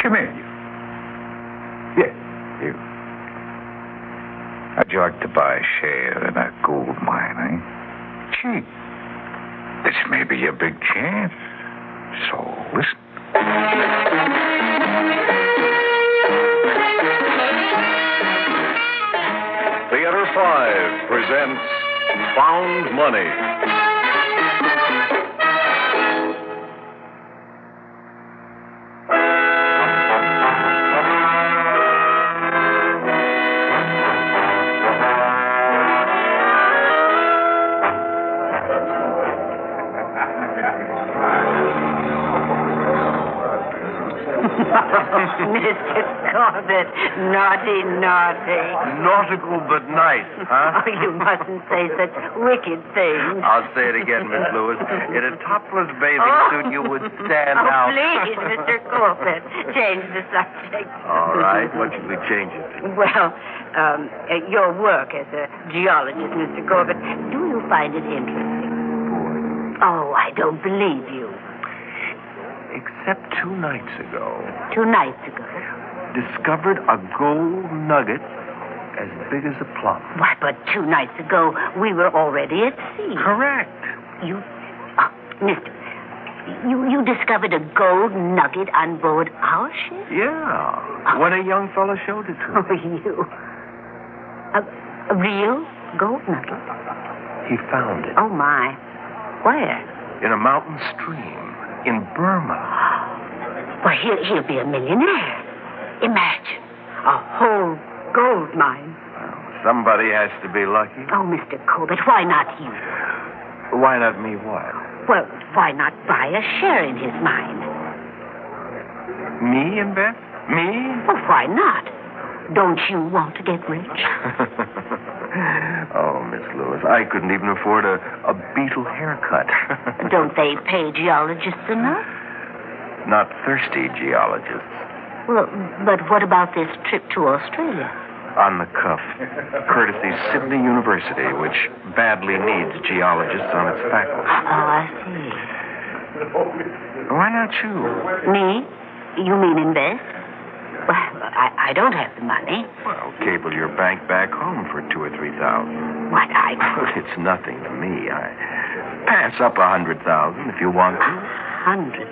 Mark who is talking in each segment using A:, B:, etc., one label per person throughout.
A: Come here, you. Yeah, you. How'd you like to buy a share in a gold mine, eh? Gee, this may be your big chance. So, listen.
B: Theater 5 presents Found Money.
C: Mr. Corbett, naughty.
B: Nautical but nice, huh?
C: Oh, you mustn't say such wicked things.
B: I'll say it again, Miss Lewis. In a topless bathing suit, you would stand out.
C: Please, Mr. Corbett, change the subject.
B: All right. What should we change it to?
C: Well, your work as a geologist, Mr. Corbett, do you find it interesting? Oh, I don't believe you.
B: Except 2 nights ago.
C: 2 nights ago?
B: Discovered a gold nugget as big as a plum.
C: Why, but 2 nights ago, we were already at sea.
B: Correct.
C: Mister, you discovered a gold nugget on board our ship?
B: Yeah. When a young fellow showed it to me.
C: Oh, you. A real gold nugget?
B: He found it.
C: Oh, my. Where?
B: In a mountain stream in Burma.
C: Well, he'll be a millionaire. Imagine. A whole gold mine.
B: Well, somebody has to be lucky.
C: Oh, Mr. Corbett, why not you?
B: Why not me what?
C: Well, why not buy a share in his mine?
B: Me invest? Me?
C: Well, why not? Don't you want to get rich?
B: Oh, Miss Lewis, I couldn't even afford a beetle haircut.
C: Don't they pay geologists enough?
B: Not thirsty geologists.
C: Well, but what about this trip to Australia?
B: On the cuff. Courtesy Sydney University, which badly needs geologists on its faculty.
C: Oh, I see.
B: Why not you?
C: Me? You mean invest? Well, I don't have the money.
B: Well, cable your bank back home for $2,000 or $3,000.
C: What,
B: It's nothing to me. I pass up $100,000 if you want to.
C: $100,000.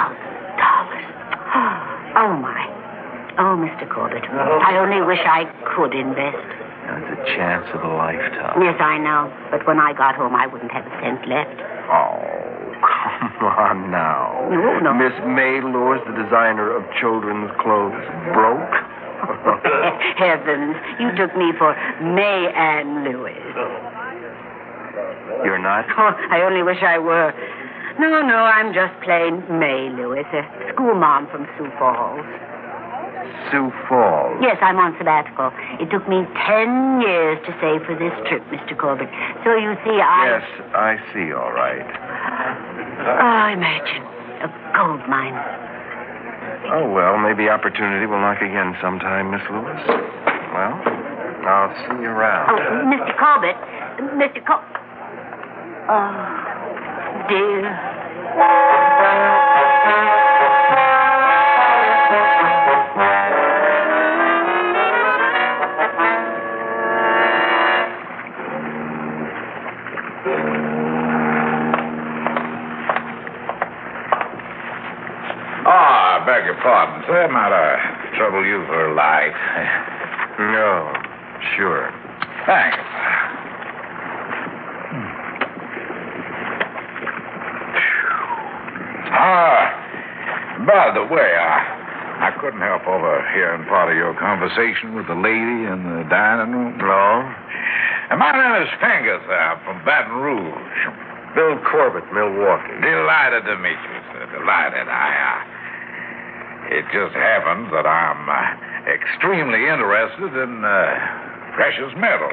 C: Oh, my. Oh, Mr. Corbett, I only wish I could invest.
B: That's a chance of a lifetime.
C: Yes, I know. But when I got home, I wouldn't have a cent left.
B: Oh, come on now.
C: No.
B: Miss May Lewis, the designer of children's clothes, broke?
C: Heavens, you took me for May Ann Lewis.
B: You're not?
C: Oh, I only wish I were. No, I'm just plain May Lewis, a school mom from Sioux Falls.
B: Sioux Falls?
C: Yes, I'm on sabbatical. It took me 10 years to save for this trip, Mr. Corbett. So you see,
B: Yes, I see, all right.
C: Oh, imagine. A gold mine.
B: Oh, well, maybe opportunity will knock again sometime, Miss Lewis. Well, I'll see you around.
C: Oh, Mr. Corbett. Oh, dear.
A: I beg your pardon, sir. Might I trouble you for a light?
B: No, sure.
A: Thanks. By the way, I couldn't help overhearing part of your conversation with the lady in the dining room.
B: No?
A: My name is Finger, sir. I'm from Baton Rouge.
B: Bill Corbett, Milwaukee.
A: Delighted to meet you, sir. Delighted. It just happens that I'm extremely interested in precious metals.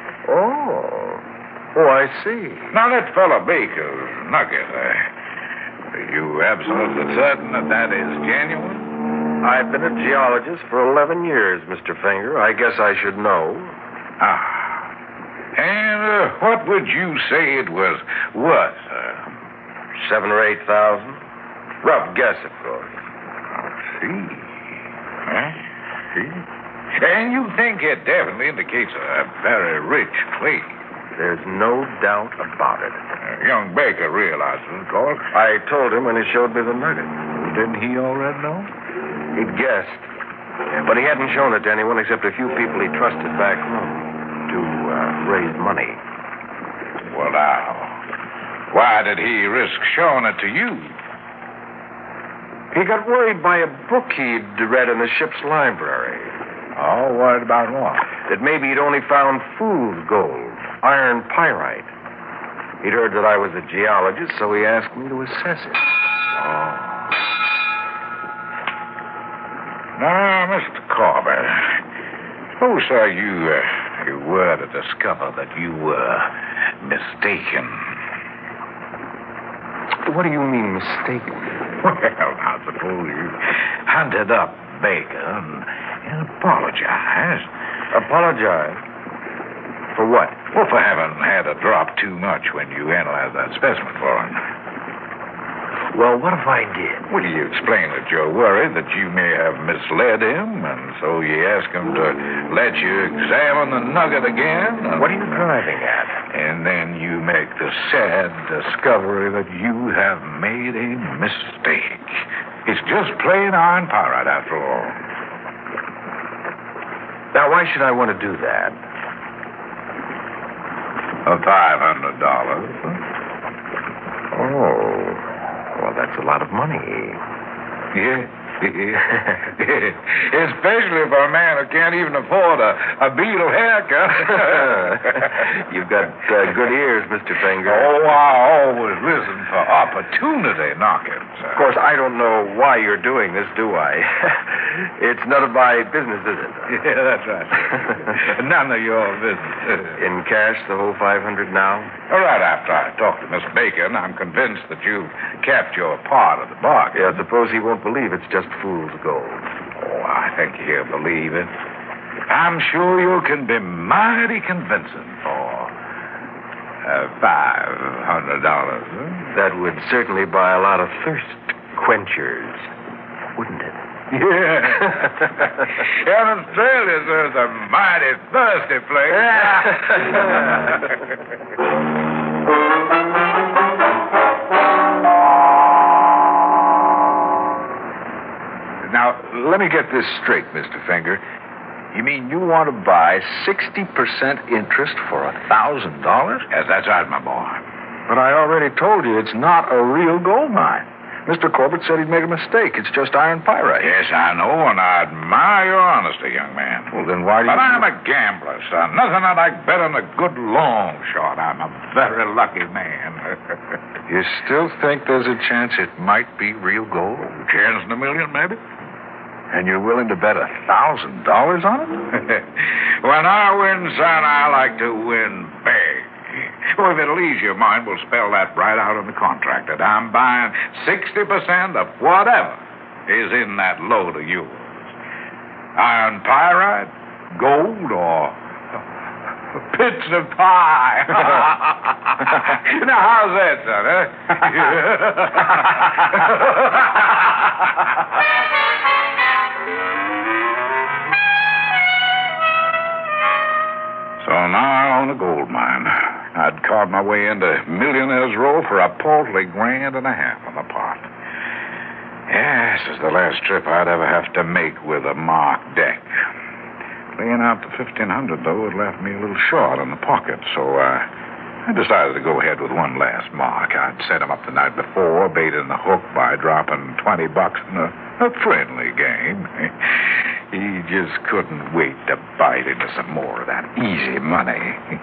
B: Oh, I see.
A: Now, that fellow Baker's nugget, are you absolutely certain that is genuine?
B: I've been a geologist for 11 years, Mr. Finger. I guess I should know.
A: And what would you say it was worth, sir?
B: 7,000 or 8,000. Rough guess, of course.
A: See. See? And you think it definitely indicates a very rich clay.
B: There's no doubt about it.
A: Young Baker realizes it, of course.
B: I told him when he showed me the nugget.
A: Didn't he already know?
B: He'd guessed. But he hadn't shown it to anyone except a few people he trusted back home to raise money.
A: Well, now, why did he risk showing it to you?
B: He got worried by a book he'd read in the ship's library.
A: Oh, worried about what?
B: That maybe he'd only found fool's gold, iron pyrite. He'd heard that I was a geologist, so he asked me to assess it.
A: Oh. Now, Mr. Corbett, suppose, sir, you were to discover that you were mistaken.
B: What do you mean, mistaken?
A: Well, I suppose you hunted up Baker and apologized.
B: Apologize? For what?
A: Well, for having had to drop too much when you analyzed that specimen for him.
B: Well, what if I did?
A: Well, you explained that you're worried that you may have misled him, and so you ask him to let you examine the nugget again.
B: What are you driving at?
A: And then you make the sad discovery that you have made a mistake. It's just plain iron pyrite, after all.
B: Now, why should I want to do that?
A: $500.
B: Oh, well, that's a lot of money.
A: Yeah. Especially for a man who can't even afford a beetle haircut.
B: You've got good ears, Mr. Finger.
A: Oh, I always listen for opportunity knockings.
B: Of course, I don't know why you're doing this, do I? It's none of my business, is it?
A: Yeah, that's right. None of your business.
B: In cash, the whole $500 now?
A: All right, after I talk to Miss Bacon, I'm convinced that you've kept your part of the bargain.
B: Yeah, suppose he won't believe it's just fool's gold.
A: Oh, I think he'll believe it. I'm sure you can be mighty convincing for $500.
B: That would certainly buy a lot of thirst quenchers, wouldn't it?
A: Yeah. And Australia's a mighty thirsty place. Now, let me get this straight, Mr. Finger. You mean you want to buy 60% interest for $1,000? Yes, that's right, my boy. But I already told you it's not a real gold mine. Mr. Corbett said he'd made a mistake. It's just iron pyrite. Yes, I know, and I admire your honesty, young man. Well, then why do you... But I'm a gambler, son. Nothing I like better than a good long shot. I'm a very lucky man. You still think there's a chance it might be real gold? Chance in a million, maybe? And you're willing to bet $1,000 on it? When I win, son, I like to win big. Well, if it'll ease your mind, we'll spell that right out in the contract, that I'm buying 60% of whatever is in that load of yours. Iron pyrite, gold, or bits of pie. Now, how's that, son, So now I own a gold mine. I'd carved my way into Millionaire's Row for a paltry $1.5 on the pot. Yes, this is the last trip I'd ever have to make with a marked deck. Laying out the $1,500, though, it left me a little short in the pocket, so I decided to go ahead with one last mark. I'd set him up the night before, baiting the hook by dropping $20 in a friendly game. He just couldn't wait to bite into some more of that easy money.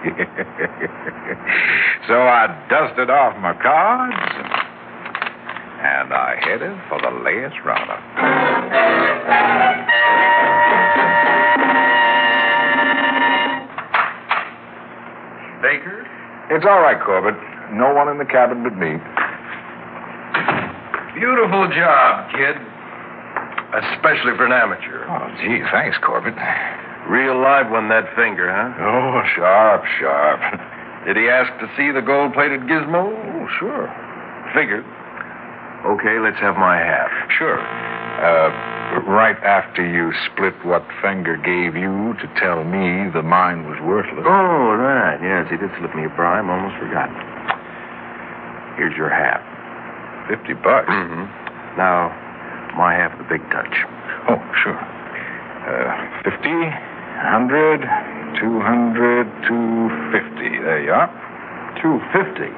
A: So I dusted off my cards, and I headed for the last roundup.
B: Baker?
A: It's all right, Corbett. No one in the cabin but me.
B: Beautiful job, kid. Especially for an amateur.
A: Oh, gee, thanks, Corbett.
B: Real live one, that finger, huh?
A: Oh, sharp, sharp.
B: Did he ask to see the gold-plated gizmo?
A: Oh, sure.
B: Figured. Okay, let's have my half.
A: Sure. Right after you split what Fenger gave you to tell me the mine was worthless.
B: Oh, right. Yes, he did slip me a bribe. Almost forgot. Here's your half.
A: $50.
B: Mm-hmm. Now, my half of the big touch.
A: Oh, sure. 50, 100, 200, 250. There you are.
B: 250.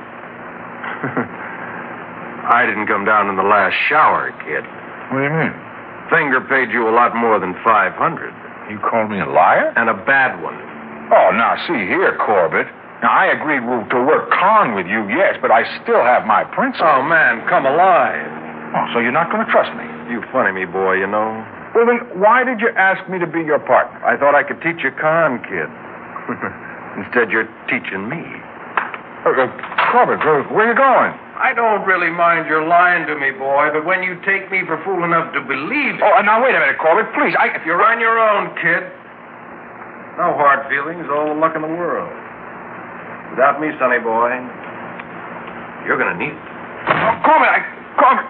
B: I didn't come down in the last shower, kid.
A: What do you mean?
B: Fenger paid you a lot more than 500.
A: You called me a liar?
B: And a bad one.
A: Oh, now, see here, Corbett. Now, I agreed to work con with you, yes, but I still have my principles.
B: Oh, man, come alive.
A: Oh, so you're not going to trust me?
B: You funny me, boy, you know.
A: Well, then, why did you ask me to be your partner?
B: I thought I could teach you con, kid. Instead, you're teaching me.
A: Corbett, where are you going?
B: I don't really mind your lying to me, boy, but when you take me for fool enough to believe it...
A: Oh, now, wait a minute, Corbett, please.
B: You're on your own, kid. No hard feelings, all the luck in the world. Without me, sonny boy, you're going to need it.
A: Oh, Corbett, Corbett.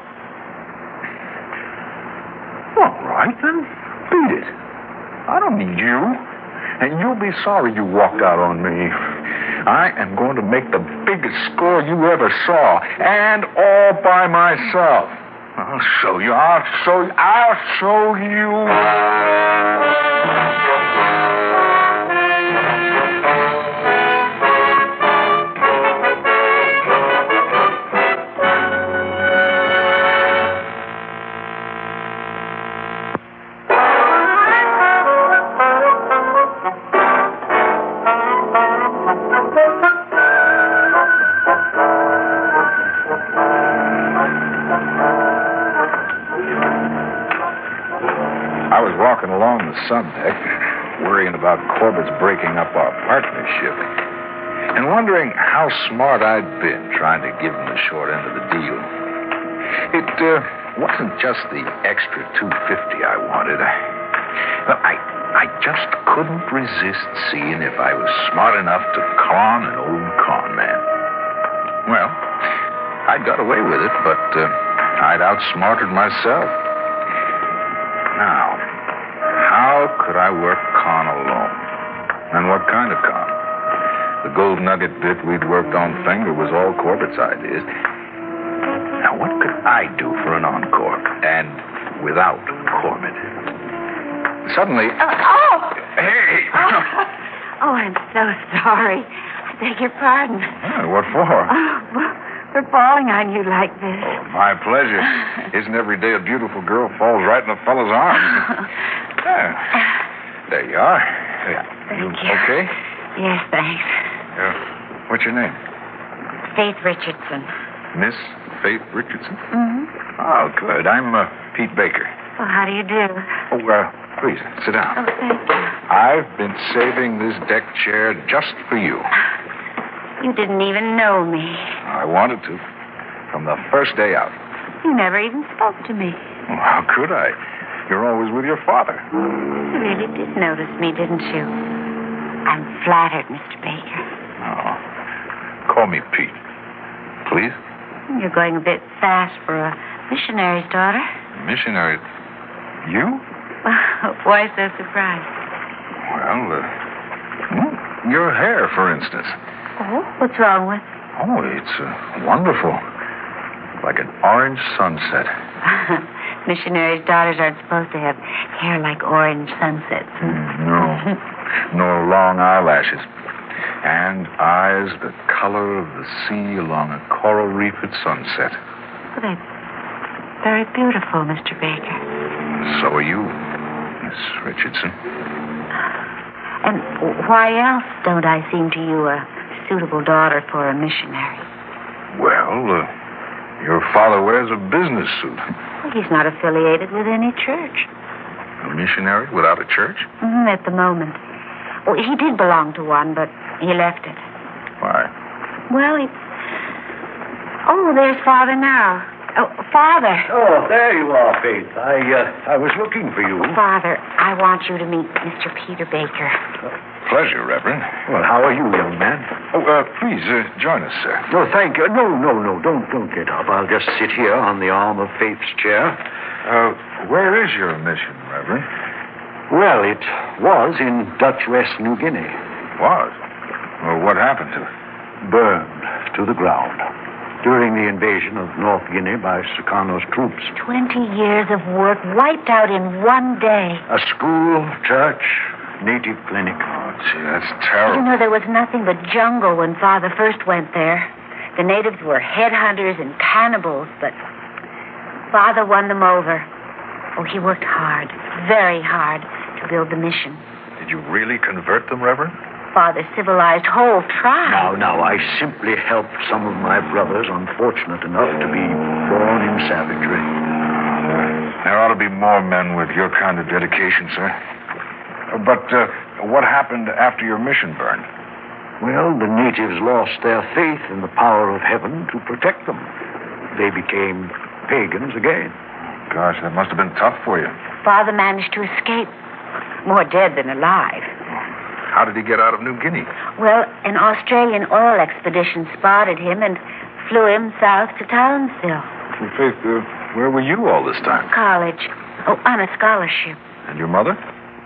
A: All right, then. Beat it. I don't need you. And you'll be sorry you walked out on me. I am going to make the biggest score you ever saw, and all by myself. I'll show you. I'll show you. I was walking along the subdeck, worrying about Corbett's breaking up our partnership, and wondering how smart I'd been trying to give him the short end of the deal. It wasn't just the extra $250 I wanted. I just couldn't resist seeing if I was smart enough to con an old con man. Well, I got away with it, but I'd outsmarted myself. Now, how could I work con alone? And what kind of con? The gold nugget bit we'd worked on Fenger was all Corbett's ideas. Now, what could I do for an encore? And without Corbett? Suddenly... Hey!
C: Oh, I'm so sorry. I beg your pardon.
A: What for?
C: For falling on you like this.
A: Oh, my pleasure. Isn't every day a beautiful girl falls right in a fellow's arms? There you are.
C: Thank you.
A: Okay?
C: Yes, thanks.
A: What's your name?
C: Faith Richardson.
A: Miss Faith Richardson?
C: Mm-hmm.
A: Oh, good. I'm Pete Baker.
C: Well, how do you do?
A: Oh, please, sit down.
C: Oh, thank you.
A: I've been saving this deck chair just for you.
C: You didn't even know me.
A: I wanted to. From the first day out.
C: You never even spoke to me.
A: Well, how could I? You're always with your father.
C: You really did notice me, didn't you? I'm flattered, Mr. Baker.
A: Oh. Call me Pete. Please?
C: You're going a bit fast for a missionary's daughter.
A: Missionary? You?
C: Why so surprised?
A: Well, your hair, for instance.
C: Oh, what's wrong with it?
A: Oh, it's wonderful. Like an orange sunset.
C: Missionaries' daughters aren't supposed to have hair like orange sunsets.
A: No. Nor long eyelashes. And eyes the color of the sea along a coral reef at sunset.
C: Well, they're very beautiful, Mr. Baker.
A: So are you, Miss Richardson.
C: And why else don't I seem to you a suitable daughter for a missionary?
A: Well, your father wears a business suit.
C: Well, he's not affiliated with any church.
A: A missionary without a church?
C: At the moment. Well, he did belong to one, but he left it.
A: Why?
C: Well, Oh, there's Father now. Oh, Father.
D: Oh, there you are, Faith. I was looking for you.
C: Father, I want you to meet Mr. Peter Baker.
A: Pleasure, Reverend.
D: Well, how are you, young man?
A: Oh, please, join us, sir.
D: No, thank you. No. Don't get up. I'll just sit here on the arm of Faith's chair.
A: Where is your mission, Reverend?
D: Well, it was in Dutch West New Guinea.
A: Was? Well, what happened to it?
D: Burned to the ground during the invasion of North Guinea by Sukarno's troops.
C: 20 years of work wiped out in one day.
D: A school, church, native clinic.
A: Oh, gee, that's terrible.
C: You know, there was nothing but jungle when Father first went there. The natives were headhunters and cannibals, but Father won them over. Oh, he worked hard, very hard, to build the mission.
A: Did you really convert them, Reverend?
C: Father civilized whole tribes.
D: Now, I simply helped some of my brothers unfortunate enough to be born in savagery.
A: There ought to be more men with your kind of dedication, sir. But what happened after your mission burned?
D: Well, the natives lost their faith in the power of heaven to protect them. They became pagans again.
A: Gosh, that must have been tough for you.
C: Father managed to escape. More dead than alive.
A: How did he get out of New Guinea?
C: Well, an Australian oil expedition spotted him and flew him south to Townsville.
A: Well, Faith, where were you all this time?
C: College. Oh, on a scholarship.
A: And your mother?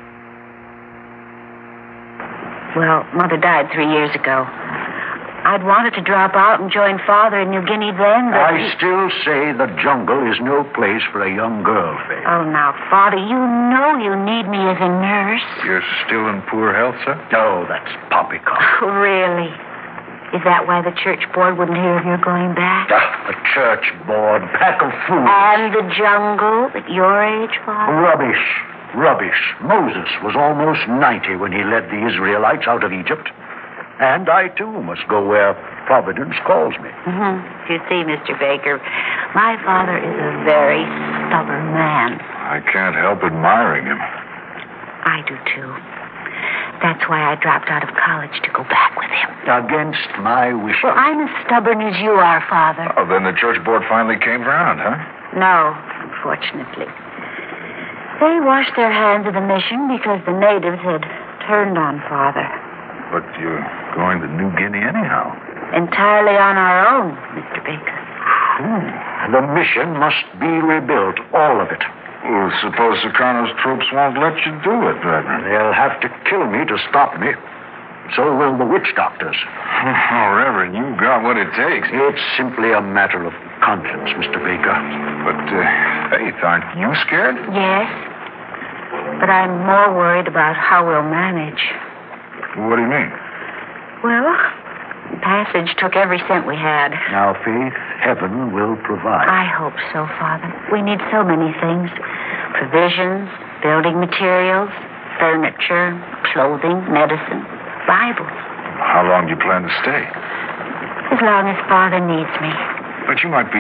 C: Well, Mother died 3 years ago. I'd wanted to drop out and join Father in New Guinea then, but...
D: I still say the jungle is no place for a young girl, Faith.
C: Oh, now, Father, you know you need me as a nurse.
A: You're still in poor health, sir?
D: No, that's poppycock.
C: Oh, really? Is that why the church board wouldn't hear of your going back?
D: The church board, pack of fools.
C: And the jungle at your age, Father?
D: Rubbish. Moses was almost 90 when he led the Israelites out of Egypt. And I, too, must go where Providence calls me.
C: You see, Mr. Baker, my father is a very stubborn man.
A: I can't help admiring him.
C: I do, too. That's why I dropped out of college to go back with him.
D: Against my wishes.
C: Well, I'm as stubborn as you are, Father.
A: Oh, then the church board finally came around, huh?
C: No, unfortunately. They washed their hands of the mission because the natives had turned on Father.
A: But you're going to New Guinea anyhow.
C: Entirely on our own, Mr. Baker.
D: The mission must be rebuilt, all of it.
A: Well, suppose Sukarno's troops won't let you do it, Reverend.
D: They'll have to kill me to stop me. So will the witch doctors.
A: Oh, Reverend, you've got what it takes.
D: It's simply a matter of conscience, Mr. Baker.
A: But, Faith, aren't you scared?
C: Yes. But I'm more worried about how we'll manage.
A: What do you mean?
C: Well, Passage took every cent we had.
D: Now, Faith, heaven will provide.
C: I hope so, Father. We need so many things. Provisions, building materials, furniture, clothing, medicine, Bibles.
A: How long do you plan to stay?
C: As long as Father needs me.
A: But you might be...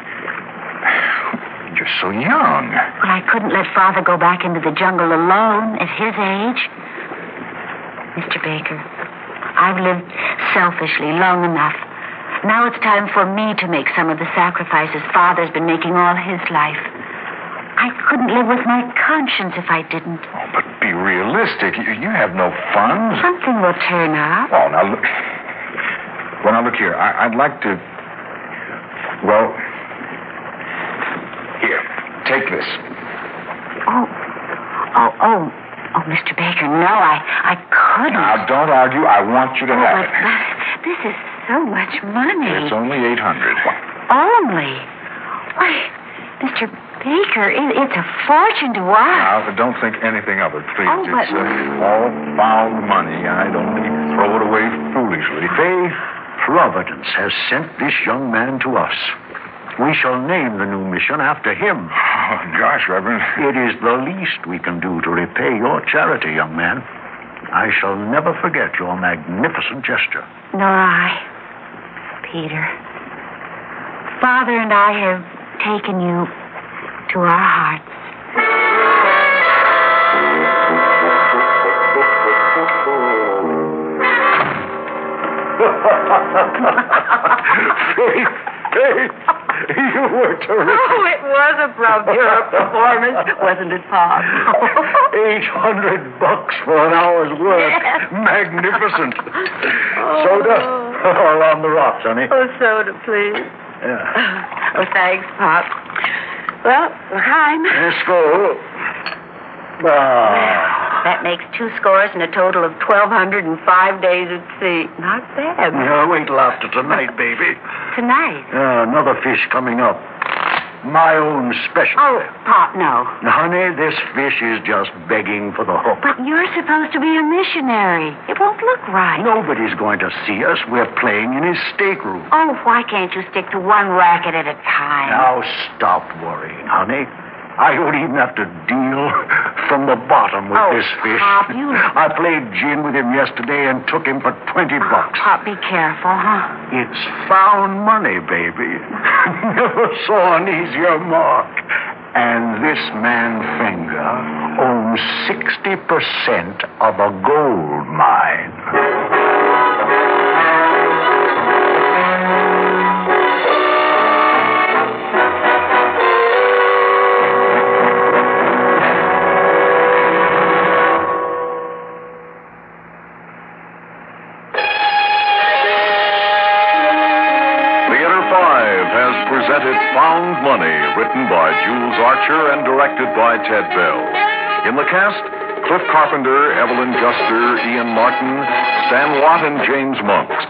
A: You're so young.
C: Well, I couldn't let Father go back into the jungle alone at his age. Mr. Baker, I've lived selfishly long enough. Now it's time for me to make some of the sacrifices Father's been making all his life. I couldn't live with my conscience if I didn't.
A: Oh, but be realistic. You have no funds.
C: Something will turn up.
A: Oh, now look. Well, now look here. I'd like to... Well... Here, take this.
C: Oh, Mr. Baker, no, I couldn't.
A: Now, don't argue. I want you to have it.
C: This is so much money.
A: It's only $800.
C: Only? Why, Mr. Baker, it's a fortune to us.
A: Now, don't think anything of it, please.
C: Oh, but...
A: It's all found money. I'd only throw it away foolishly.
D: Faith, Providence has sent this young man to us. We shall name the new mission after him.
A: Oh, gosh, Reverend.
D: It is the least we can do to repay your charity, young man. I shall never forget your magnificent gesture.
C: Nor I, Peter. Father and I have taken you to our hearts.
D: Faith, You were terrific.
C: Oh, it was a bravura performance, wasn't it, Pop?
D: $800 for an hour's work.
C: Yes.
D: Magnificent.
C: Oh.
D: Soda? All on the rocks, honey.
C: Oh, soda, please.
D: Yeah.
C: Oh, thanks, Pop. Well, L'chaim.
D: Let's go.
C: That makes 2 scores and a total of 1,205 days at sea. Not bad.
D: Wait till after tonight, baby.
C: Tonight?
D: Another fish coming up. My own special.
C: Oh, Pop, no.
D: Honey, this fish is just begging for the hook.
C: But you're supposed to be a missionary. It won't look right.
D: Nobody's going to see us. We're playing in his stateroom.
C: Oh, why can't you stick to one racket at a time?
D: Now stop worrying, honey. I don't even have to deal from the bottom with this fish.
C: Pop, you...
D: I played gin with him yesterday and took him for $20.
C: Pop, be careful, huh?
D: It's found money, baby. Never saw an easier mark. And this man Finger owns 60% of a gold mine.
E: Presented Found Money, written by Jules Archer and directed by Ted Bell. In the cast, Cliff Carpenter, Evelyn Juster, Ian Martin, Stan Watt, and James Monks.